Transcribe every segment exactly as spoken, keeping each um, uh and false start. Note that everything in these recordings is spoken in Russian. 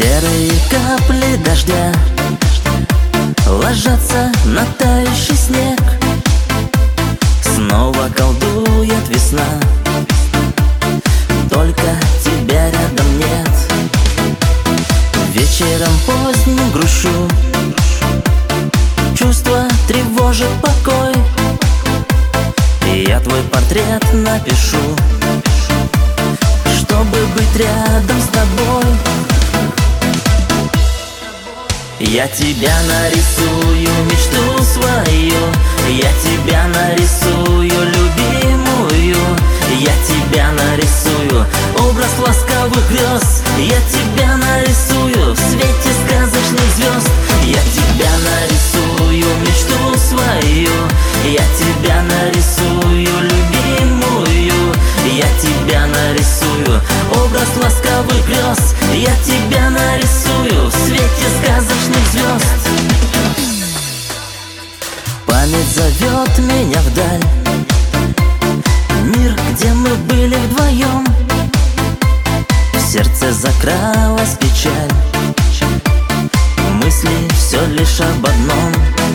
Серые капли дождя ложатся на тающий снег. Снова колдует весна, только тебя рядом нет. Вечером поздним грущу, чувство тревожит покой. И я твой портрет напишу, чтобы быть рядом с тобой. Я тебя нарисую, мечту свою, я тебя нарисую, любимую. Я тебя нарисую, образ ласковых грез. Я тебя нарисую в свете сказочных звезд. Я тебя нарисую, мечту свою, я тебя нарисую, любимую. Я тебя нарисую, образ ласковых грез. Я тебя нарисую в свете сказочных звезд. Память зовет меня вдаль, мир, где мы были вдвоем. В сердце закралась печаль, мысли все лишь об одном.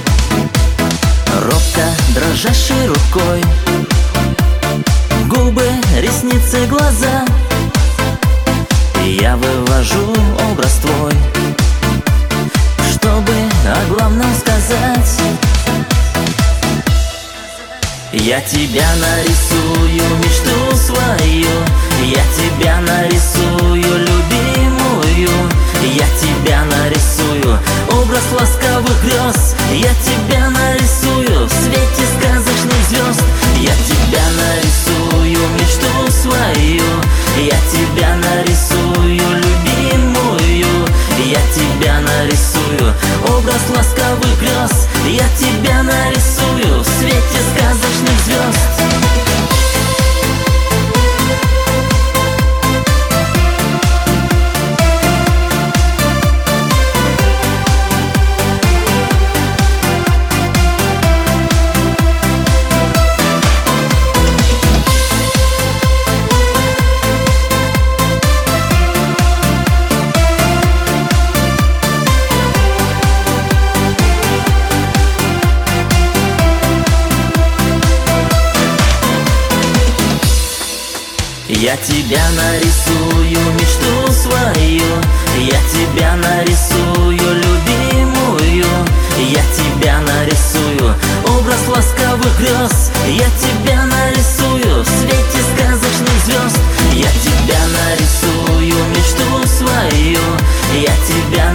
Робко дрожащей рукой, губы, ресницы, глаза, я вывожу образ твой, чтобы о главном сказать. Я тебя нарисую, мечту свою, я тебя нарисую, любимую. Я тебя нарисую, образ ласковых грез. Я тебя нарисую в свете сказочных звезд. Я тебя нарисую, мечту свою, я тебя нарисую, любимую. Я тебя нарисую, образ ласковых грез. Я тебя нарисую в свете сказочных звезд. Я тебя нарисую, мечту свою, я тебя нарисую, любимую. Я тебя нарисую, образ ласковых грез. Я тебя нарисую в свете сказочных звезд. Я тебя нарисую, мечту свою, я тебя